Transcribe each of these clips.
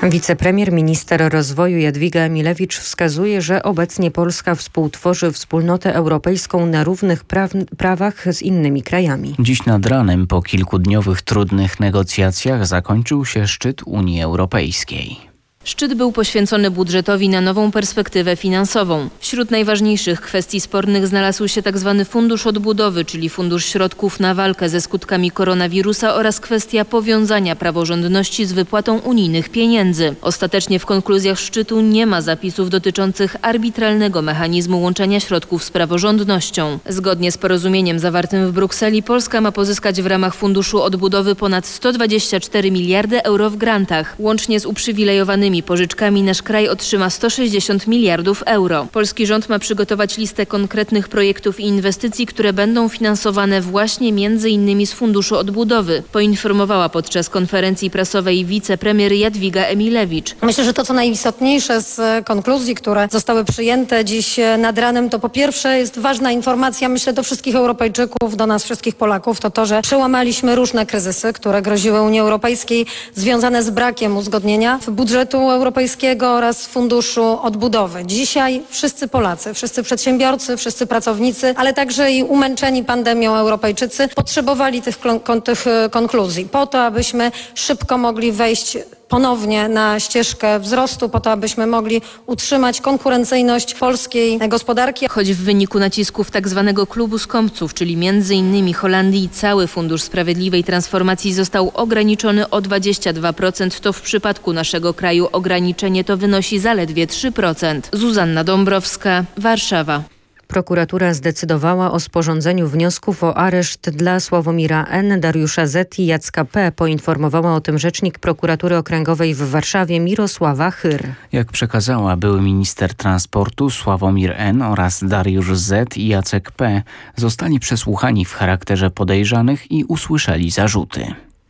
Wicepremier, minister rozwoju Jadwiga Emilewicz wskazuje, że obecnie Polska współtworzy wspólnotę europejską na równych prawach z innymi krajami. Dziś nad ranem po kilkudniowych trudnych negocjacjach zakończył się szczyt Unii Europejskiej. Szczyt był poświęcony budżetowi na nową perspektywę finansową. Wśród najważniejszych kwestii spornych znalazł się tzw. Fundusz Odbudowy, czyli fundusz środków na walkę ze skutkami koronawirusa oraz kwestia powiązania praworządności z wypłatą unijnych pieniędzy. Ostatecznie w konkluzjach szczytu nie ma zapisów dotyczących arbitralnego mechanizmu łączenia środków z praworządnością. Zgodnie z porozumieniem zawartym w Brukseli Polska ma pozyskać w ramach Funduszu Odbudowy ponad 124 miliardy euro w grantach. Łącznie z uprzywilejowanymi pożyczkami nasz kraj otrzyma 160 miliardów euro. Polski rząd ma przygotować listę konkretnych projektów i inwestycji, które będą finansowane właśnie m.in. z Funduszu Odbudowy, poinformowała podczas konferencji prasowej wicepremier Jadwiga Emilewicz. Myślę, że to co najistotniejsze z konkluzji, które zostały przyjęte dziś nad ranem, to po pierwsze jest ważna informacja, myślę, do wszystkich Europejczyków, do nas wszystkich Polaków, to, że przełamaliśmy różne kryzysy, które groziły Unii Europejskiej, związane z brakiem uzgodnienia budżetu europejskiego oraz Funduszu Odbudowy. Dzisiaj wszyscy Polacy, wszyscy przedsiębiorcy, wszyscy pracownicy, ale także i umęczeni pandemią Europejczycy potrzebowali tych konkluzji po to, abyśmy szybko mogli wejść ponownie na ścieżkę wzrostu, po to, abyśmy mogli utrzymać konkurencyjność polskiej gospodarki. Choć w wyniku nacisków tzw. klubu skąpców, czyli m.in. Holandii, cały Fundusz Sprawiedliwej Transformacji został ograniczony o 22%, to w przypadku naszego kraju ograniczenie to wynosi zaledwie 3%. Zuzanna Dąbrowska, Warszawa. Prokuratura zdecydowała o sporządzeniu wniosków o areszt dla Sławomira N., Dariusza Z. i Jacka P. Poinformowała o tym rzecznik Prokuratury Okręgowej w Warszawie Mirosława Chyr. Jak przekazała były minister transportu Sławomir N. oraz Dariusz Z. i Jacek P. zostali przesłuchani w charakterze podejrzanych i usłyszeli zarzuty.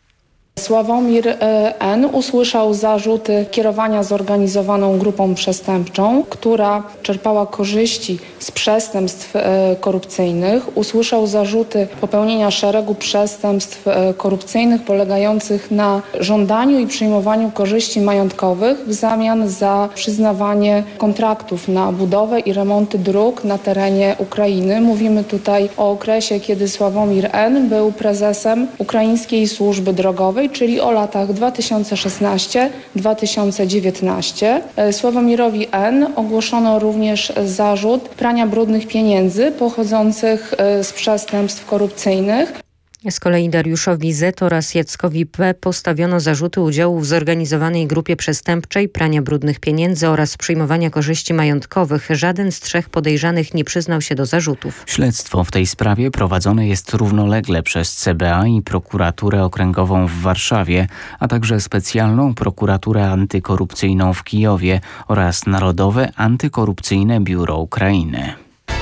Sławomir N. usłyszał zarzuty kierowania zorganizowaną grupą przestępczą, która czerpała korzyści z przestępstw korupcyjnych. Usłyszał zarzuty popełnienia szeregu przestępstw korupcyjnych polegających na żądaniu i przyjmowaniu korzyści majątkowych w zamian za przyznawanie kontraktów na budowę i remonty dróg na terenie Ukrainy. Mówimy tutaj o okresie, kiedy Sławomir N. był prezesem Ukraińskiej Służby Drogowej, czyli o latach 2016-2019. Sławomirowi N. ogłoszono również zarzut prania brudnych pieniędzy pochodzących z przestępstw korupcyjnych. Z kolei Dariuszowi Z. oraz Jackowi P. postawiono zarzuty udziału w zorganizowanej grupie przestępczej, prania brudnych pieniędzy oraz przyjmowania korzyści majątkowych. Żaden z trzech podejrzanych nie przyznał się do zarzutów. Śledztwo w tej sprawie prowadzone jest równolegle przez CBA i Prokuraturę Okręgową w Warszawie, a także Specjalną Prokuraturę Antykorupcyjną w Kijowie oraz Narodowe Antykorupcyjne Biuro Ukrainy.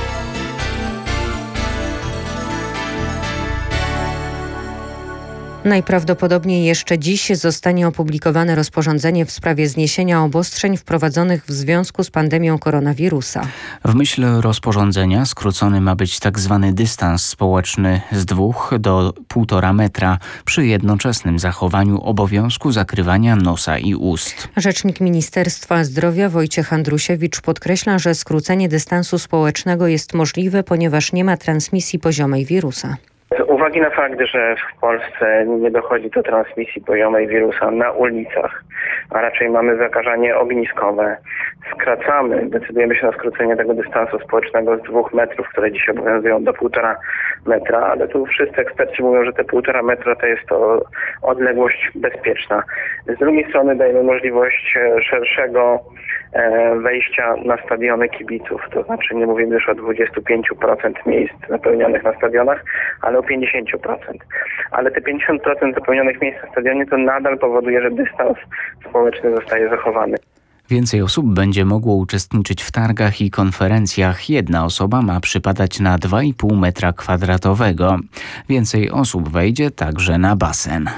Najprawdopodobniej jeszcze dziś zostanie opublikowane rozporządzenie w sprawie zniesienia obostrzeń wprowadzonych w związku z pandemią koronawirusa. W myśl rozporządzenia skrócony ma być tzw. dystans społeczny z 2 do 1,5 metra przy jednoczesnym zachowaniu obowiązku zakrywania nosa i ust. Rzecznik Ministerstwa Zdrowia Wojciech Andrusiewicz podkreśla, że skrócenie dystansu społecznego jest możliwe, ponieważ nie ma transmisji poziomej wirusa. Z uwagi na fakt, że w Polsce nie dochodzi do transmisji poziomej wirusa na ulicach, a raczej mamy zakażanie ogniskowe, decydujemy się na skrócenie tego dystansu społecznego z 2 metrów, które dziś obowiązują, do 1,5 metra, ale tu wszyscy eksperci mówią, że te 1,5 metra to jest to odległość bezpieczna. Z drugiej strony dajemy możliwość szerszego wejścia na stadiony kibiców, to znaczy nie mówimy już o 25% miejsc zapełnionych na stadionach, ale o 50%. Ale te 50% zapełnionych miejsc na stadionie to nadal powoduje, że dystans społeczny zostaje zachowany. Więcej osób będzie mogło uczestniczyć w targach i konferencjach. Jedna osoba ma przypadać na 2,5 metra kwadratowego. Więcej osób wejdzie także na basen.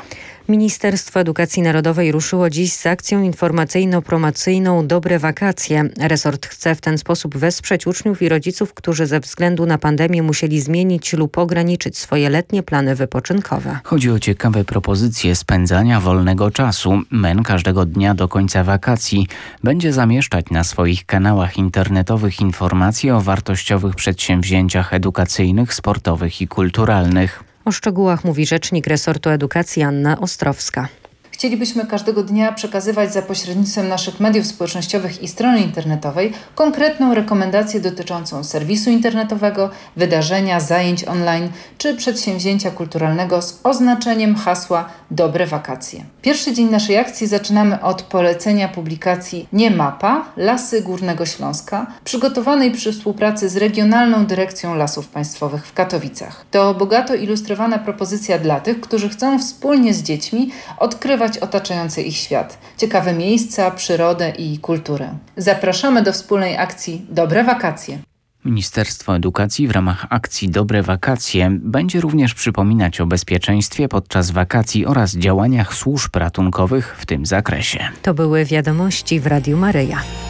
Ministerstwo Edukacji Narodowej ruszyło dziś z akcją informacyjno-promocyjną Dobre Wakacje. Resort chce w ten sposób wesprzeć uczniów i rodziców, którzy ze względu na pandemię musieli zmienić lub ograniczyć swoje letnie plany wypoczynkowe. Chodzi o ciekawe propozycje spędzania wolnego czasu. MEN każdego dnia do końca wakacji będzie zamieszczać na swoich kanałach internetowych informacje o wartościowych przedsięwzięciach edukacyjnych, sportowych i kulturalnych. O szczegółach mówi rzecznik resortu edukacji Anna Ostrowska. Chcielibyśmy każdego dnia przekazywać za pośrednictwem naszych mediów społecznościowych i strony internetowej konkretną rekomendację dotyczącą serwisu internetowego, wydarzenia, zajęć online czy przedsięwzięcia kulturalnego z oznaczeniem hasła Dobre Wakacje. Pierwszy dzień naszej akcji zaczynamy od polecenia publikacji Nie Mapa – Lasy Górnego Śląska, przygotowanej przy współpracy z Regionalną Dyrekcją Lasów Państwowych w Katowicach. To bogato ilustrowana propozycja dla tych, którzy chcą wspólnie z dziećmi odkrywać otaczający ich świat, ciekawe miejsca, przyrodę i kulturę. Zapraszamy do wspólnej akcji Dobre Wakacje. Ministerstwo Edukacji w ramach akcji Dobre Wakacje będzie również przypominać o bezpieczeństwie podczas wakacji oraz działaniach służb ratunkowych w tym zakresie. To były wiadomości w Radiu Maryja.